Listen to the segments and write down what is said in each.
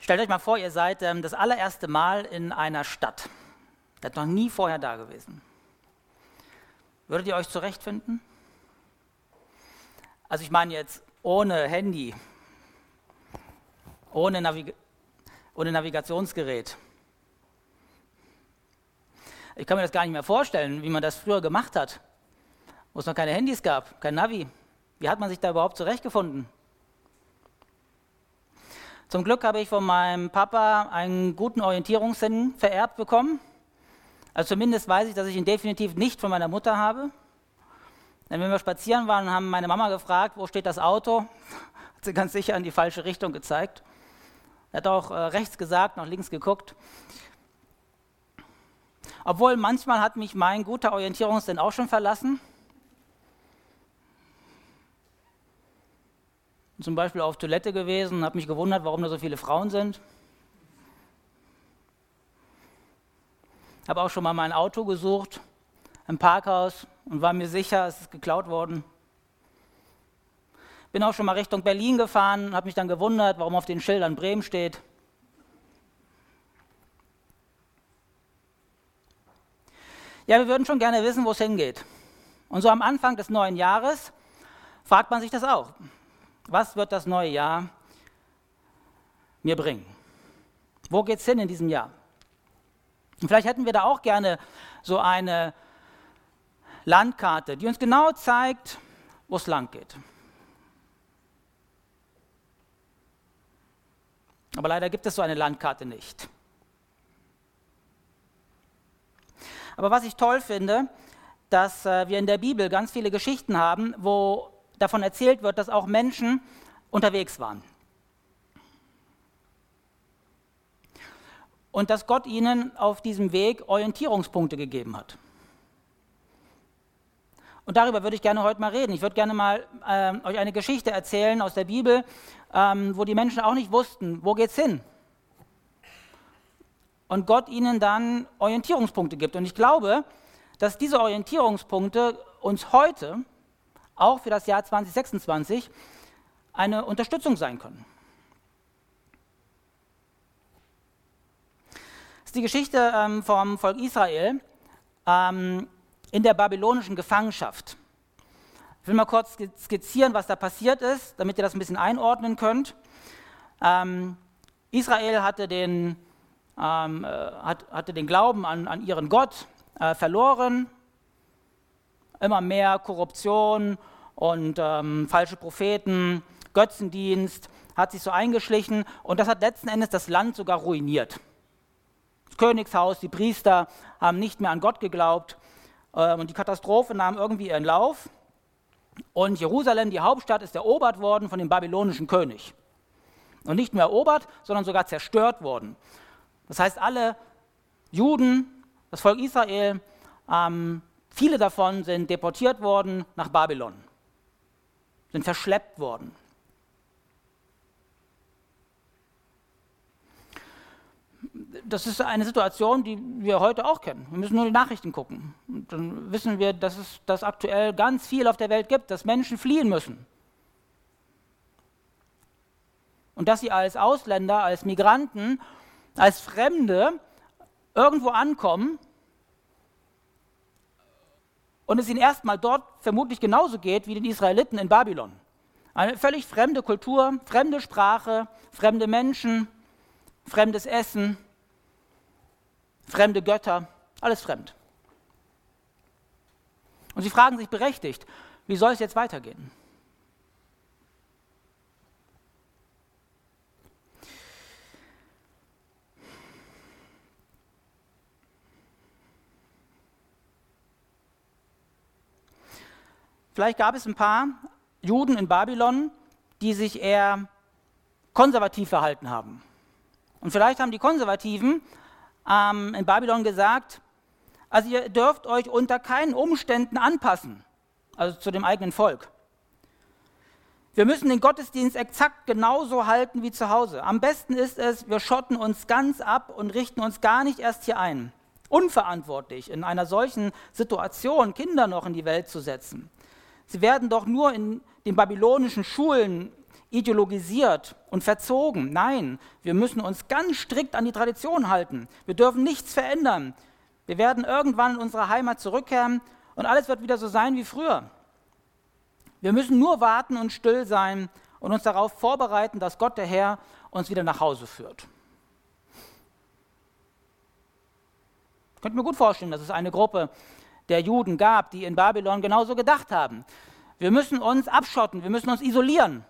Stellt euch mal vor, ihr seid das allererste Mal in einer Stadt. Ihr seid noch nie vorher da gewesen. Würdet ihr euch zurechtfinden? Also ich meine jetzt ohne Handy, ohne Navigationsgerät. Ich kann mir das gar nicht mehr vorstellen, wie man das früher gemacht hat, wo es noch keine Handys gab, kein Navi. Wie hat man sich da überhaupt zurechtgefunden? Zum Glück habe ich von meinem Papa einen guten Orientierungssinn vererbt bekommen. Also zumindest weiß ich, dass ich ihn definitiv nicht von meiner Mutter habe. Denn wenn wir spazieren waren, haben meine Mama gefragt, wo steht das Auto? Hat sie ganz sicher in die falsche Richtung gezeigt. Er hat auch rechts gesagt, nach links geguckt. Obwohl manchmal hat mich mein guter Orientierungssinn auch schon verlassen. Zum Beispiel auf Toilette gewesen und habe mich gewundert, warum da so viele Frauen sind. Habe auch schon mal mein Auto gesucht im Parkhaus und war mir sicher, es ist geklaut worden. Bin auch schon mal Richtung Berlin gefahren und habe mich dann gewundert, warum auf den Schildern Bremen steht. Ja, wir würden schon gerne wissen, wo es hingeht. Und so am Anfang des neuen Jahres fragt man sich das auch. Was wird das neue Jahr mir bringen? Wo geht es hin in diesem Jahr? Und vielleicht hätten wir da auch gerne so eine Landkarte, die uns genau zeigt, wo es lang geht. Aber leider gibt es so eine Landkarte nicht. Aber was ich toll finde, dass wir in der Bibel ganz viele Geschichten haben, wo davon erzählt wird, dass auch Menschen unterwegs waren. Und dass Gott ihnen auf diesem Weg Orientierungspunkte gegeben hat. Und darüber würde ich gerne heute mal reden. Ich würde gerne mal euch eine Geschichte erzählen aus der Bibel, wo die Menschen auch nicht wussten, wo geht's hin? Und Gott ihnen dann Orientierungspunkte gibt. Und ich glaube, dass diese Orientierungspunkte uns heute, auch für das Jahr 2026, eine Unterstützung sein können. Das ist die Geschichte vom Volk Israel in der babylonischen Gefangenschaft. Ich will mal kurz skizzieren, was da passiert ist, damit ihr das ein bisschen einordnen könnt. Israel hatte den Glauben an ihren Gott verloren. Immer mehr Korruption und falsche Propheten, Götzendienst hat sich so eingeschlichen und das hat letzten Endes das Land sogar ruiniert. Das Königshaus, die Priester haben nicht mehr an Gott geglaubt und die Katastrophe nahm irgendwie ihren Lauf und Jerusalem, die Hauptstadt, ist erobert worden von dem babylonischen König. Und nicht nur erobert, sondern sogar zerstört worden. Das heißt, alle Juden, das Volk Israel, viele davon sind deportiert worden nach Babylon, sind verschleppt worden. Das ist eine Situation, die wir heute auch kennen. Wir müssen nur die Nachrichten gucken. Und dann wissen wir, dass es das aktuell ganz viel auf der Welt gibt, dass Menschen fliehen müssen. Und dass sie als Ausländer, als Migranten, als Fremde irgendwo ankommen und es ihnen erstmal dort vermutlich genauso geht wie den Israeliten in Babylon. Eine völlig fremde Kultur, fremde Sprache, fremde Menschen, fremdes Essen, fremde Götter, alles fremd. Und sie fragen sich berechtigt, wie soll es jetzt weitergehen? Vielleicht gab es ein paar Juden in Babylon, die sich eher konservativ verhalten haben. Und vielleicht haben die Konservativen in Babylon gesagt, also ihr dürft euch unter keinen Umständen anpassen, also zu dem eigenen Volk. Wir müssen den Gottesdienst exakt genauso halten wie zu Hause. Am besten ist es, wir schotten uns ganz ab und richten uns gar nicht erst hier ein. Unverantwortlich, in einer solchen Situation Kinder noch in die Welt zu setzen. Sie werden doch nur in den babylonischen Schulen ideologisiert und verzogen. Nein, wir müssen uns ganz strikt an die Tradition halten. Wir dürfen nichts verändern. Wir werden irgendwann in unsere Heimat zurückkehren und alles wird wieder so sein wie früher. Wir müssen nur warten und still sein und uns darauf vorbereiten, dass Gott der Herr uns wieder nach Hause führt. Ich könnte mir gut vorstellen, dass es eine Gruppe der Juden gab, die in Babylon genauso gedacht haben. Wir müssen uns abschotten, wir müssen uns isolieren.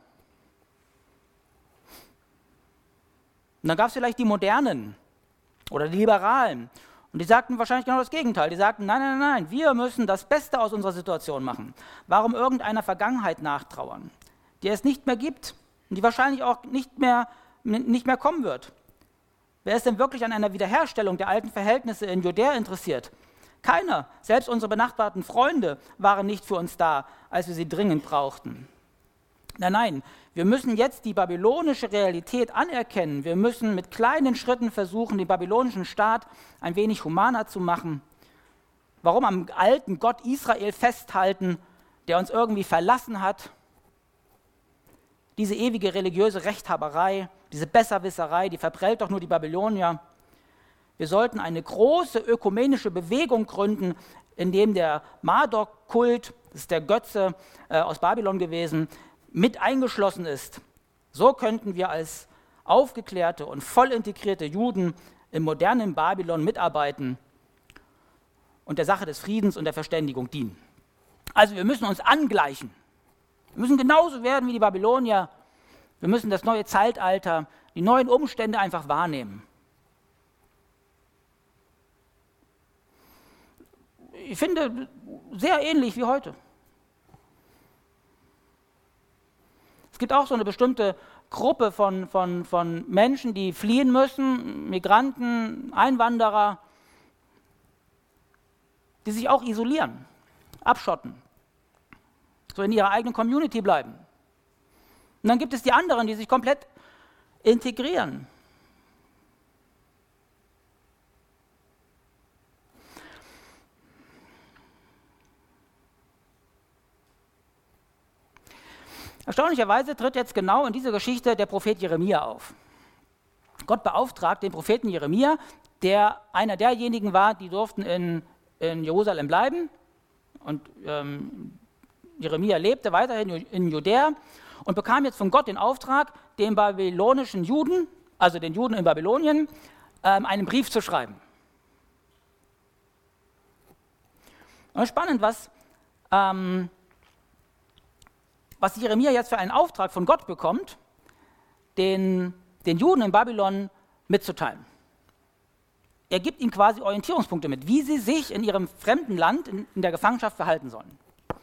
Und dann gab es vielleicht die Modernen oder die Liberalen. Und die sagten wahrscheinlich genau das Gegenteil. Die sagten, nein, nein, nein, wir müssen das Beste aus unserer Situation machen. Warum irgendeiner Vergangenheit nachtrauern, die es nicht mehr gibt und die wahrscheinlich auch nicht mehr kommen wird? Wer ist denn wirklich an einer Wiederherstellung der alten Verhältnisse in Judäa interessiert? Keiner. Selbst unsere benachbarten Freunde waren nicht für uns da, als wir sie dringend brauchten. Nein, nein, wir müssen jetzt die babylonische Realität anerkennen. Wir müssen mit kleinen Schritten versuchen, den babylonischen Staat ein wenig humaner zu machen. Warum am alten Gott Israel festhalten, der uns irgendwie verlassen hat? Diese ewige religiöse Rechthaberei, diese Besserwisserei, die verprellt doch nur die Babylonier. Wir sollten eine große ökumenische Bewegung gründen, in dem der Marduk-Kult, das ist der Götze aus Babylon gewesen, mit eingeschlossen ist. So könnten wir als aufgeklärte und voll integrierte Juden im modernen Babylon mitarbeiten und der Sache des Friedens und der Verständigung dienen. Also wir müssen uns angleichen. Wir müssen genauso werden wie die Babylonier. Wir müssen das neue Zeitalter, die neuen Umstände einfach wahrnehmen. Ich finde, sehr ähnlich wie heute. Es gibt auch so eine bestimmte Gruppe von Menschen, die fliehen müssen, Migranten, Einwanderer, die sich auch isolieren, abschotten, so in ihrer eigenen Community bleiben. Und dann gibt es die anderen, die sich komplett integrieren. Erstaunlicherweise tritt jetzt genau in dieser Geschichte der Prophet Jeremia auf. Gott beauftragt den Propheten Jeremia, der einer derjenigen war, die durften in Jerusalem bleiben. Und Jeremia lebte weiterhin in Judäa und bekam jetzt von Gott den Auftrag, den babylonischen Juden, also den Juden in Babylonien, einen Brief zu schreiben. Und spannend, was Jeremia jetzt für einen Auftrag von Gott bekommt, den Juden in Babylon mitzuteilen. Er gibt ihnen quasi Orientierungspunkte mit, wie sie sich in ihrem fremden Land, in der Gefangenschaft verhalten sollen.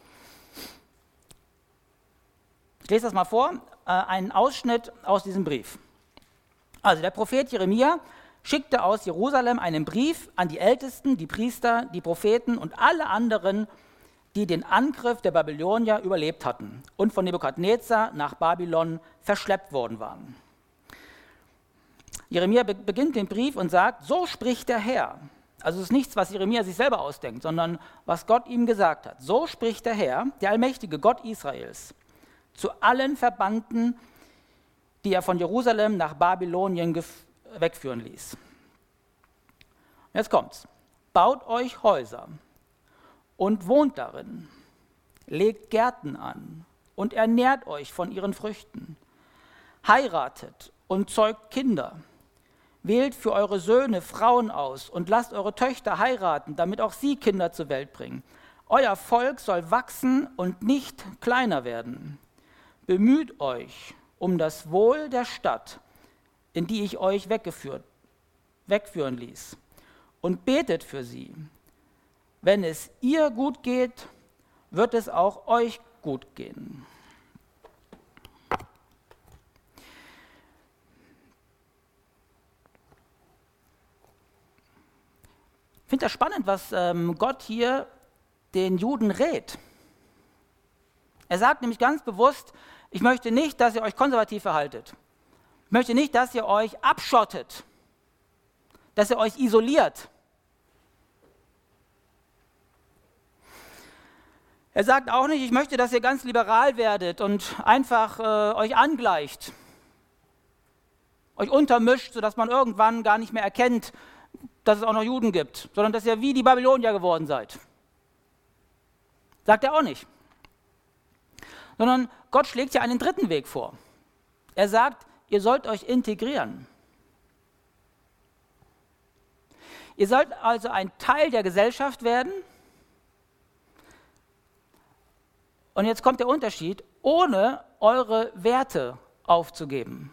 Ich lese das mal vor, einen Ausschnitt aus diesem Brief. Also der Prophet Jeremia schickte aus Jerusalem einen Brief an die Ältesten, die Priester, die Propheten und alle anderen, die den Angriff der Babylonier überlebt hatten und von Nebukadnezar nach Babylon verschleppt worden waren. Jeremia beginnt den Brief und sagt, so spricht der Herr. Also es ist nichts, was Jeremia sich selber ausdenkt, sondern was Gott ihm gesagt hat. So spricht der Herr, der allmächtige Gott Israels, zu allen Verbannten, die er von Jerusalem nach Babylonien wegführen ließ. Jetzt kommt's. Baut euch Häuser und wohnt darin, legt Gärten an und ernährt euch von ihren Früchten, heiratet und zeugt Kinder, wählt für eure Söhne Frauen aus und lasst eure Töchter heiraten, damit auch sie Kinder zur Welt bringen. Euer Volk soll wachsen und nicht kleiner werden. Bemüht euch um das Wohl der Stadt, in die ich euch wegführen ließ, und betet für sie. Wenn es ihr gut geht, wird es auch euch gut gehen. Ich finde das spannend, was Gott hier den Juden rät. Er sagt nämlich ganz bewusst, ich möchte nicht, dass ihr euch konservativ verhaltet. Ich möchte nicht, dass ihr euch abschottet, dass ihr euch isoliert. Er sagt auch nicht, ich möchte, dass ihr ganz liberal werdet und einfach euch angleicht, euch untermischt, sodass man irgendwann gar nicht mehr erkennt, dass es auch noch Juden gibt, sondern dass ihr wie die Babylonier geworden seid. Sagt er auch nicht. Sondern Gott schlägt ja einen dritten Weg vor. Er sagt, ihr sollt euch integrieren. Ihr sollt also ein Teil der Gesellschaft werden. Und jetzt kommt der Unterschied, ohne eure Werte aufzugeben.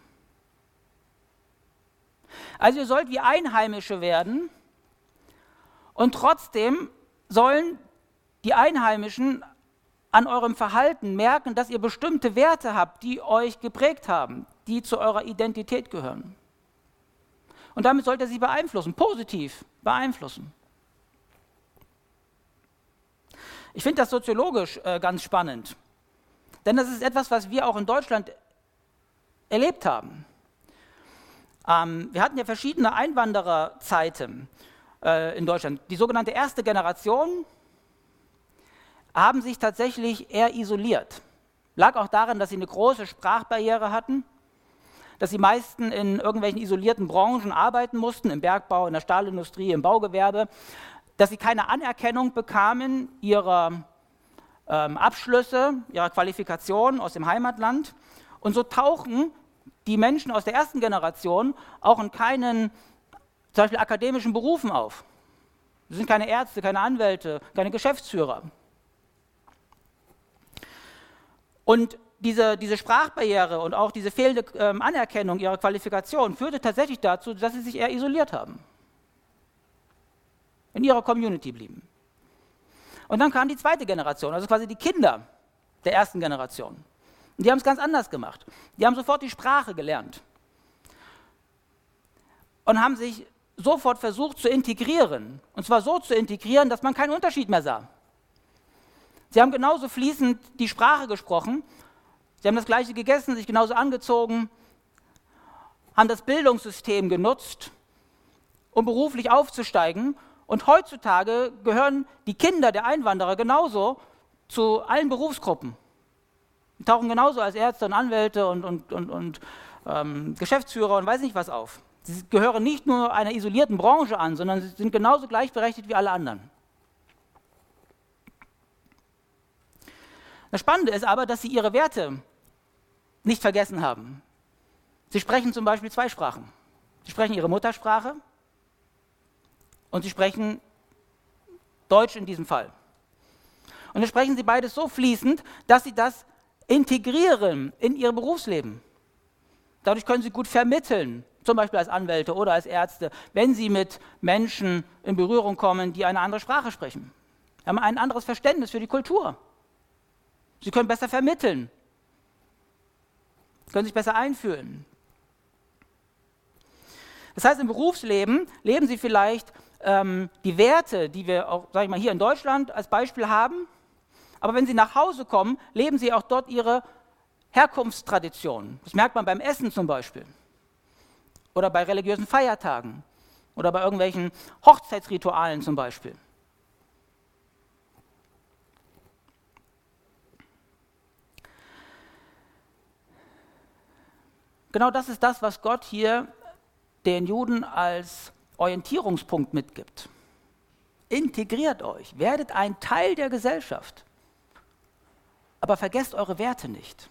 Also ihr sollt wie Einheimische werden und trotzdem sollen die Einheimischen an eurem Verhalten merken, dass ihr bestimmte Werte habt, die euch geprägt haben, die zu eurer Identität gehören. Und damit sollt ihr sie beeinflussen, positiv beeinflussen. Ich finde das soziologisch ganz spannend, denn das ist etwas, was wir auch in Deutschland erlebt haben. Wir hatten ja verschiedene Einwandererzeiten in Deutschland. Die sogenannte erste Generation haben sich tatsächlich eher isoliert. Lag auch daran, dass sie eine große Sprachbarriere hatten, dass die meisten in irgendwelchen isolierten Branchen arbeiten mussten, im Bergbau, in der Stahlindustrie, im Baugewerbe, dass sie keine Anerkennung bekamen ihrer Abschlüsse, ihrer Qualifikationen aus dem Heimatland. Und so tauchen die Menschen aus der ersten Generation auch in keinen, zum Beispiel akademischen Berufen auf. Sie sind keine Ärzte, keine Anwälte, keine Geschäftsführer. Und diese Sprachbarriere und auch diese fehlende Anerkennung ihrer Qualifikation führte tatsächlich dazu, dass sie sich eher isoliert haben. In ihrer Community blieben. Und dann kam die zweite Generation, also quasi die Kinder der ersten Generation. Und die haben es ganz anders gemacht. Die haben sofort die Sprache gelernt und haben sich sofort versucht zu integrieren. Und zwar so zu integrieren, dass man keinen Unterschied mehr sah. Sie haben genauso fließend die Sprache gesprochen, sie haben das Gleiche gegessen, sich genauso angezogen, haben das Bildungssystem genutzt, um beruflich aufzusteigen. Und heutzutage gehören die Kinder der Einwanderer genauso zu allen Berufsgruppen. Die tauchen genauso als Ärzte und Anwälte und Geschäftsführer und weiß nicht was auf. Sie gehören nicht nur einer isolierten Branche an, sondern sie sind genauso gleichberechtigt wie alle anderen. Das Spannende ist aber, dass sie ihre Werte nicht vergessen haben. Sie sprechen zum Beispiel zwei Sprachen. Sie sprechen ihre Muttersprache und sie sprechen Deutsch in diesem Fall. Und dann sprechen sie beides so fließend, dass sie das integrieren in ihr Berufsleben. Dadurch können sie gut vermitteln, zum Beispiel als Anwälte oder als Ärzte, wenn sie mit Menschen in Berührung kommen, die eine andere Sprache sprechen. Sie haben ein anderes Verständnis für die Kultur. Sie können besser vermitteln, können sich besser einfühlen. Das heißt, im Berufsleben leben sie vielleicht die Werte, die wir auch, sag ich mal, hier in Deutschland als Beispiel haben, aber wenn sie nach Hause kommen, leben sie auch dort ihre Herkunftstraditionen. Das merkt man beim Essen zum Beispiel oder bei religiösen Feiertagen oder bei irgendwelchen Hochzeitsritualen zum Beispiel. Genau das ist das, was Gott hier den Juden als Orientierungspunkt mitgibt. Integriert euch, werdet ein Teil der Gesellschaft, aber vergesst eure Werte nicht.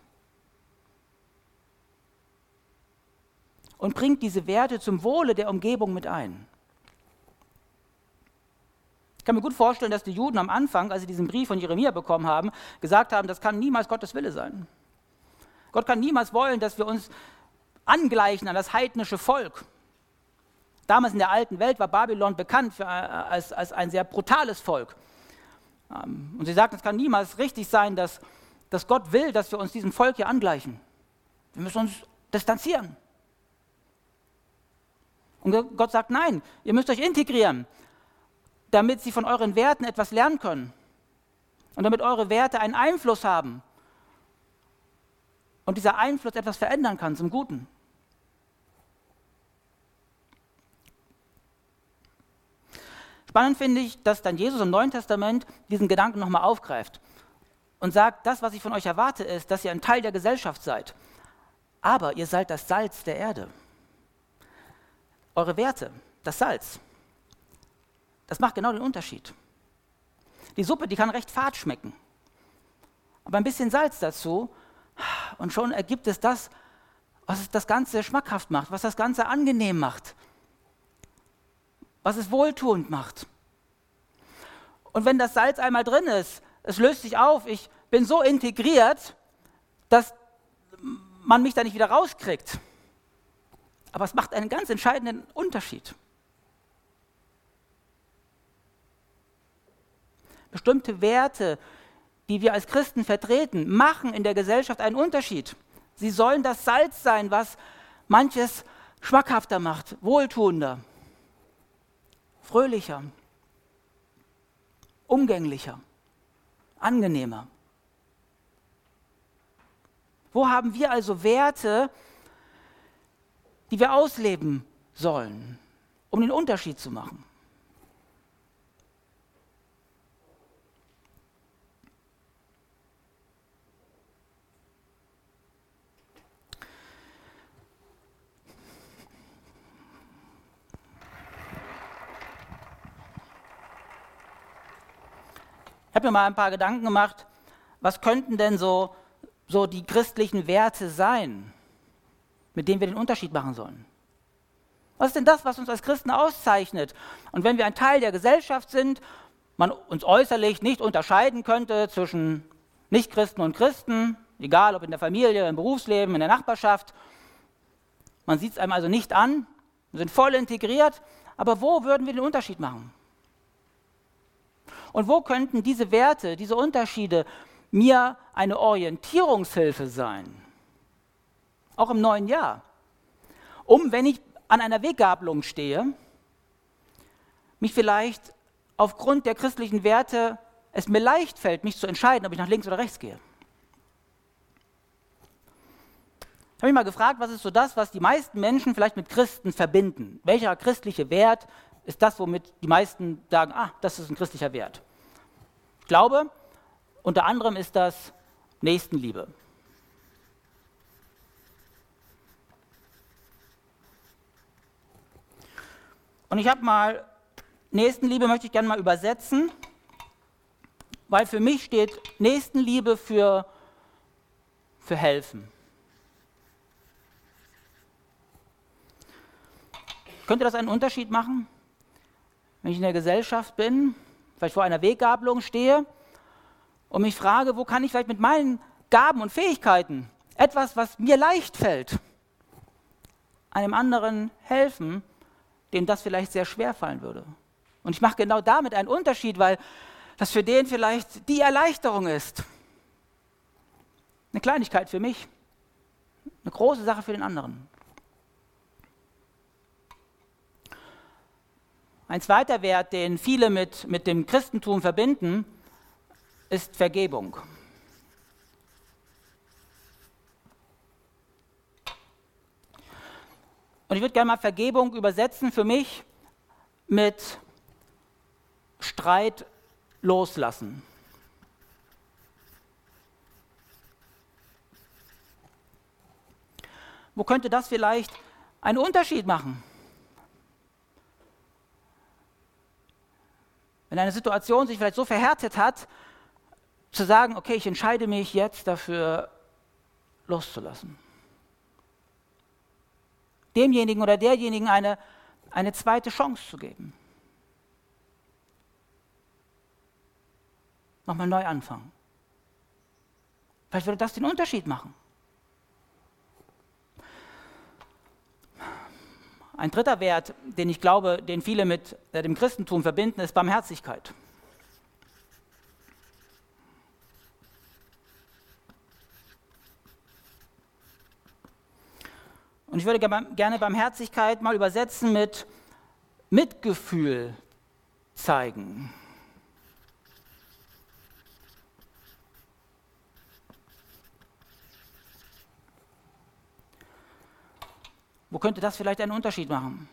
Und bringt diese Werte zum Wohle der Umgebung mit ein. Ich kann mir gut vorstellen, dass die Juden am Anfang, als sie diesen Brief von Jeremia bekommen haben, gesagt haben, das kann niemals Gottes Wille sein. Gott kann niemals wollen, dass wir uns angleichen an das heidnische Volk. Damals in der alten Welt war Babylon bekannt als ein sehr brutales Volk. Und sie sagten, es kann niemals richtig sein, dass Gott will, dass wir uns diesem Volk hier angleichen. Wir müssen uns distanzieren. Und Gott sagt, nein, ihr müsst euch integrieren, damit sie von euren Werten etwas lernen können und damit eure Werte einen Einfluss haben und dieser Einfluss etwas verändern kann zum Guten. Spannend finde ich, dass dann Jesus im Neuen Testament diesen Gedanken nochmal aufgreift. und sagt, das, was ich von euch erwarte, ist, dass ihr ein Teil der Gesellschaft seid. Aber ihr seid das Salz der Erde. Eure Werte, das Salz, das macht genau den Unterschied. Die Suppe, die kann recht fad schmecken. Aber ein bisschen Salz dazu und schon ergibt es das, was das Ganze schmackhaft macht, was das Ganze angenehm macht, was es wohltuend macht. Und wenn das Salz einmal drin ist, es löst sich auf, ich bin so integriert, dass man mich da nicht wieder rauskriegt. Aber es macht einen ganz entscheidenden Unterschied. Bestimmte Werte, die wir als Christen vertreten, machen in der Gesellschaft einen Unterschied. Sie sollen das Salz sein, was manches schmackhafter macht, wohltuender, fröhlicher, umgänglicher, angenehmer. Wo haben wir also Werte, die wir ausleben sollen, um den Unterschied zu machen? Ich habe mir mal ein paar Gedanken gemacht, was könnten denn so die christlichen Werte sein, mit denen wir den Unterschied machen sollen? Was ist denn das, was uns als Christen auszeichnet? Und wenn wir ein Teil der Gesellschaft sind, man uns äußerlich nicht unterscheiden könnte zwischen Nichtchristen und Christen, egal ob in der Familie, im Berufsleben, in der Nachbarschaft, man sieht es einem also nicht an, wir sind voll integriert, aber wo würden wir den Unterschied machen? Und wo könnten diese Werte, diese Unterschiede mir eine Orientierungshilfe sein? Auch im neuen Jahr. Wenn ich an einer Weggabelung stehe, mich vielleicht aufgrund der christlichen Werte es mir leicht fällt, mich zu entscheiden, ob ich nach links oder rechts gehe. Ich habe mich mal gefragt, was ist so das, was die meisten Menschen vielleicht mit Christen verbinden? Welcher christliche Wert ist das, womit die meisten sagen, das ist ein christlicher Wert? Ich glaube, unter anderem ist das Nächstenliebe. Und ich habe mal, Nächstenliebe möchte ich gerne mal übersetzen, weil für mich steht Nächstenliebe für helfen. Könnte das einen Unterschied machen, wenn ich in der Gesellschaft bin, vielleicht vor einer Weggabelung stehe und mich frage, wo kann ich vielleicht mit meinen Gaben und Fähigkeiten etwas, was mir leicht fällt, einem anderen helfen, dem das vielleicht sehr schwer fallen würde. Und ich mache genau damit einen Unterschied, weil das für den vielleicht die Erleichterung ist. Eine Kleinigkeit für mich, eine große Sache für den anderen. Ein zweiter Wert, den viele mit dem Christentum verbinden, ist Vergebung. Und ich würde gerne mal Vergebung übersetzen für mich mit Streit loslassen. Wo könnte das vielleicht einen Unterschied machen? Wenn eine Situation sich vielleicht so verhärtet hat, zu sagen, okay, ich entscheide mich jetzt dafür loszulassen. Demjenigen oder derjenigen eine zweite Chance zu geben. Nochmal neu anfangen. Vielleicht würde das den Unterschied machen. Ein dritter Wert, den ich glaube, den viele mit dem Christentum verbinden, ist Barmherzigkeit. Und ich würde gerne Barmherzigkeit mal übersetzen mit Mitgefühl zeigen. Wo könnte das vielleicht einen Unterschied machen?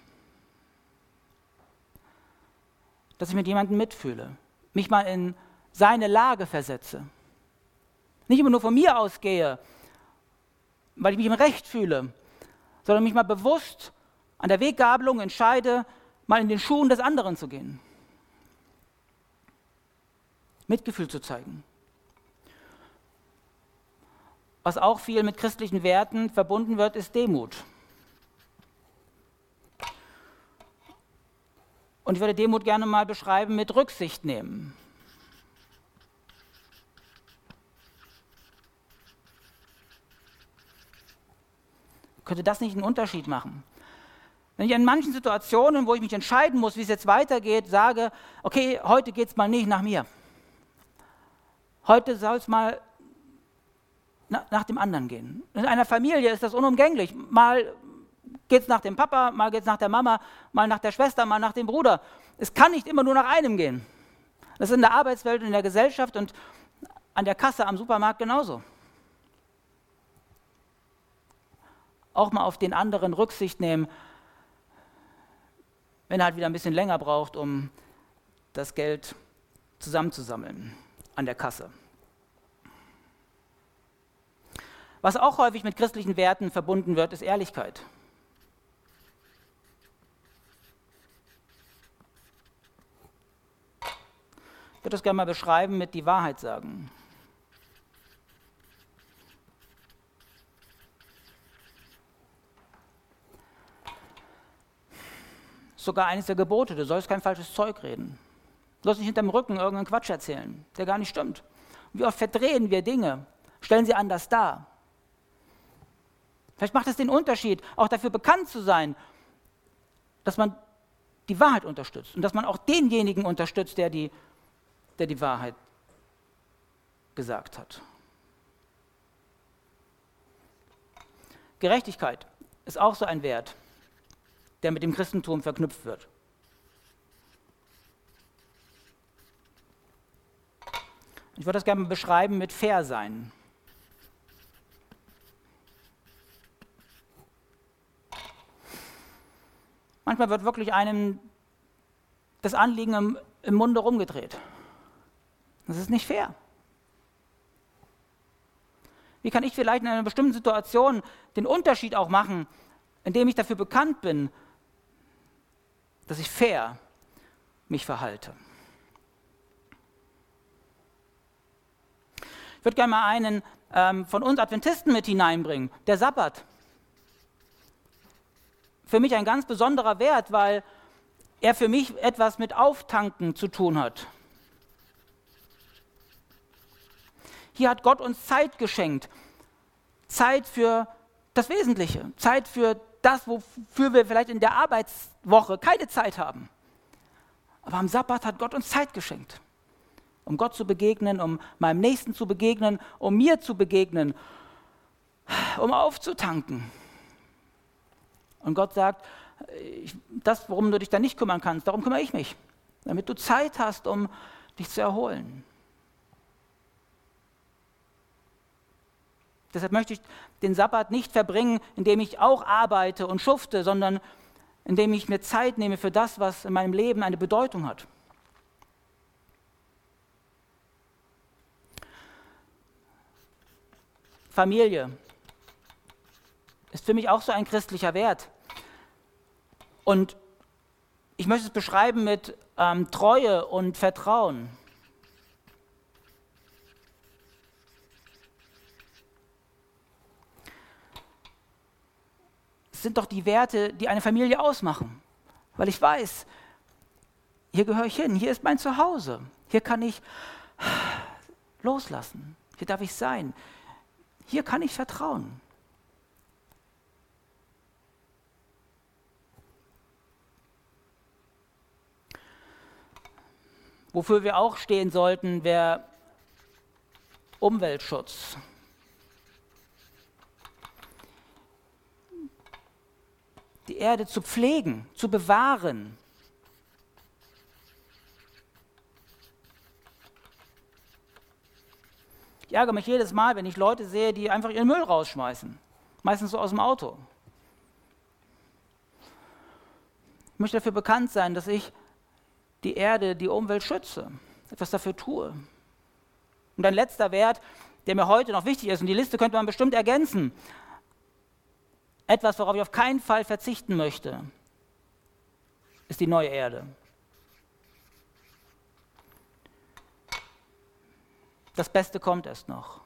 Dass ich mit jemandem mitfühle, mich mal in seine Lage versetze. nicht immer nur von mir ausgehe, weil ich mich im Recht fühle, sondern mich mal bewusst an der Weggabelung entscheide, mal in den Schuhen des anderen zu gehen. Mitgefühl zu zeigen. Was auch viel mit christlichen Werten verbunden wird, ist Demut. Und ich würde Demut gerne mal beschreiben mit Rücksicht nehmen. Könnte das nicht einen Unterschied machen? Wenn ich in manchen Situationen, wo ich mich entscheiden muss, wie es jetzt weitergeht, sage, okay, heute geht es mal nicht nach mir. Heute soll es mal nach dem anderen gehen. In einer Familie ist das unumgänglich. Mal geht es nach dem Papa, mal geht es nach der Mama, mal nach der Schwester, mal nach dem Bruder. Es kann nicht immer nur nach einem gehen. Das ist in der Arbeitswelt und in der Gesellschaft und an der Kasse am Supermarkt genauso. Auch mal auf den anderen Rücksicht nehmen, wenn er halt wieder ein bisschen länger braucht, um das Geld zusammenzusammeln an der Kasse. Was auch häufig mit christlichen Werten verbunden wird, ist Ehrlichkeit. Ich würde das gerne mal beschreiben mit die Wahrheit sagen. Sogar eines der Gebote, du sollst kein falsches Zeug reden. Du sollst nicht hinterm Rücken irgendeinen Quatsch erzählen, der gar nicht stimmt. Wie oft verdrehen wir Dinge, stellen sie anders dar. Vielleicht macht es den Unterschied, auch dafür bekannt zu sein, dass man die Wahrheit unterstützt und dass man auch denjenigen unterstützt, der die Wahrheit gesagt hat. Gerechtigkeit ist auch so ein Wert, der mit dem Christentum verknüpft wird. Ich würde das gerne beschreiben mit fair sein. Manchmal wird wirklich einem das Anliegen im Munde rumgedreht. Das ist nicht fair. Wie kann ich vielleicht in einer bestimmten Situation den Unterschied auch machen, indem ich dafür bekannt bin, dass ich fair mich verhalte? Ich würde gerne mal einen von uns Adventisten mit hineinbringen, der Sabbat. Für mich ein ganz besonderer Wert, weil er für mich etwas mit Auftanken zu tun hat. Hier hat Gott uns Zeit geschenkt. Zeit für das Wesentliche. Zeit für das, wofür wir vielleicht in der Arbeitswoche keine Zeit haben. Aber am Sabbat hat Gott uns Zeit geschenkt. Um Gott zu begegnen, um meinem Nächsten zu begegnen, um mir zu begegnen, um aufzutanken. Und Gott sagt, das, worum du dich da nicht kümmern kannst, darum kümmere ich mich. Damit du Zeit hast, um dich zu erholen. Deshalb möchte ich den Sabbat nicht verbringen, indem ich auch arbeite und schufte, sondern indem ich mir Zeit nehme für das, was in meinem Leben eine Bedeutung hat. Familie ist für mich auch so ein christlicher Wert. Und ich möchte es beschreiben mit Treue und Vertrauen. Es sind doch die Werte, die eine Familie ausmachen. Weil ich weiß, hier gehöre ich hin, hier ist mein Zuhause. Hier kann ich loslassen, hier darf ich sein. Hier kann ich vertrauen. Wofür wir auch stehen sollten, wäre Umweltschutz. Die Erde zu pflegen, zu bewahren. Ich ärgere mich jedes Mal, wenn ich Leute sehe, die einfach ihren Müll rausschmeißen. Meistens so aus dem Auto. Ich möchte dafür bekannt sein, dass ich die Erde, die Umwelt schütze, etwas dafür tue. Und ein letzter Wert, der mir heute noch wichtig ist, und die Liste könnte man bestimmt ergänzen, etwas, worauf ich auf keinen Fall verzichten möchte, ist die neue Erde. Das Beste kommt erst noch.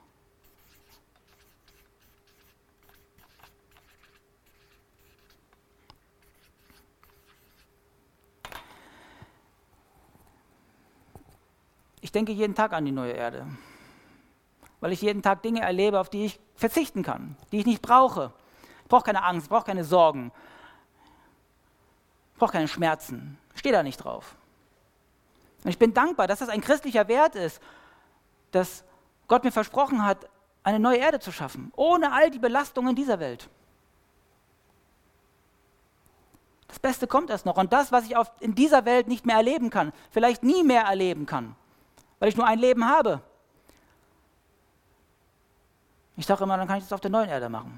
Ich denke jeden Tag an die neue Erde, weil ich jeden Tag Dinge erlebe, auf die ich verzichten kann, die ich nicht brauche. Ich brauche keine Angst, ich brauche keine Sorgen, ich brauche keine Schmerzen. Ich stehe da nicht drauf. Und ich bin dankbar, dass das ein christlicher Wert ist, dass Gott mir versprochen hat, eine neue Erde zu schaffen, ohne all die Belastungen dieser Welt. Das Beste kommt erst noch. Und das, was ich in dieser Welt nicht mehr erleben kann, vielleicht nie mehr erleben kann, weil ich nur ein Leben habe. Ich sage immer, dann kann ich das auf der neuen Erde machen.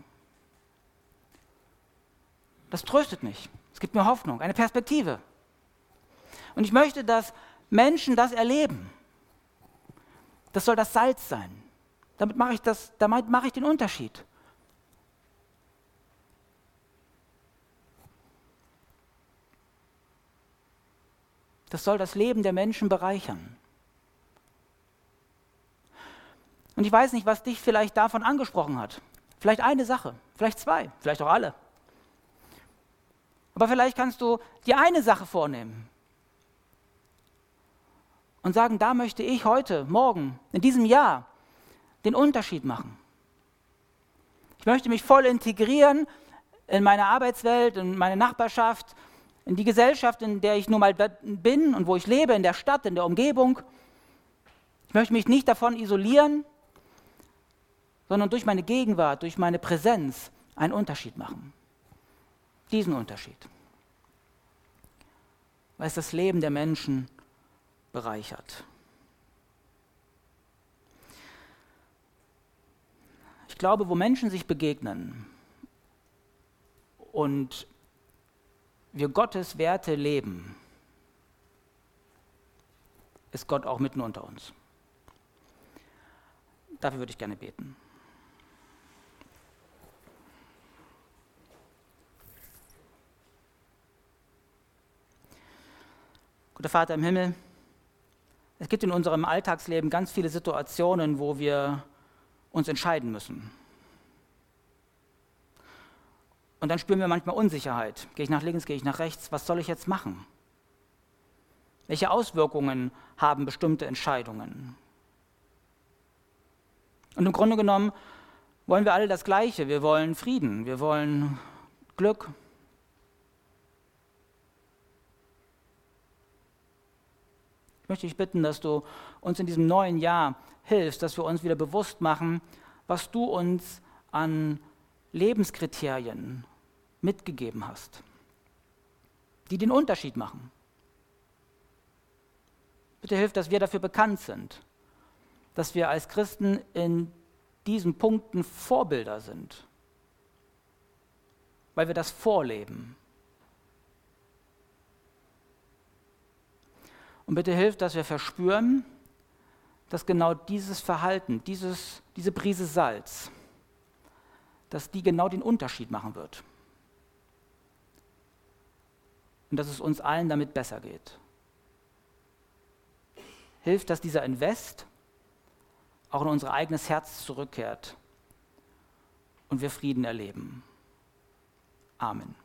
Das tröstet mich. Es gibt mir Hoffnung, eine Perspektive. Und ich möchte, dass Menschen das erleben. Das soll das Salz sein. Damit mache ich den Unterschied. Das soll das Leben der Menschen bereichern. Und ich weiß nicht, was dich vielleicht davon angesprochen hat. Vielleicht eine Sache, vielleicht zwei, vielleicht auch alle. Aber vielleicht kannst du dir eine Sache vornehmen und sagen, da möchte ich heute, morgen, in diesem Jahr den Unterschied machen. Ich möchte mich voll integrieren in meine Arbeitswelt, in meine Nachbarschaft, in die Gesellschaft, in der ich nun mal bin und wo ich lebe, in der Stadt, in der Umgebung. Ich möchte mich nicht davon isolieren, sondern durch meine Gegenwart, durch meine Präsenz einen Unterschied machen. Diesen Unterschied. Weil es das Leben der Menschen bereichert. Ich glaube, wo Menschen sich begegnen und wir Gottes Werte leben, ist Gott auch mitten unter uns. Dafür würde ich gerne beten. Guter Vater im Himmel, es gibt in unserem Alltagsleben ganz viele Situationen, wo wir uns entscheiden müssen. Und dann spüren wir manchmal Unsicherheit. Gehe ich nach links, gehe ich nach rechts? Was soll ich jetzt machen? Welche Auswirkungen haben bestimmte Entscheidungen? Und im Grunde genommen wollen wir alle das Gleiche. Wir wollen Frieden, wir wollen Glück. Ich möchte dich bitten, dass du uns in diesem neuen Jahr hilfst, dass wir uns wieder bewusst machen, was du uns an Lebenskriterien mitgegeben hast, die den Unterschied machen. Bitte hilf, dass wir dafür bekannt sind, dass wir als Christen in diesen Punkten Vorbilder sind, weil wir das vorleben. Und bitte hilf, dass wir verspüren, dass genau dieses Verhalten, diese Prise Salz, dass die genau den Unterschied machen wird. Und dass es uns allen damit besser geht. Hilf, dass dieser Invest auch in unser eigenes Herz zurückkehrt und wir Frieden erleben. Amen.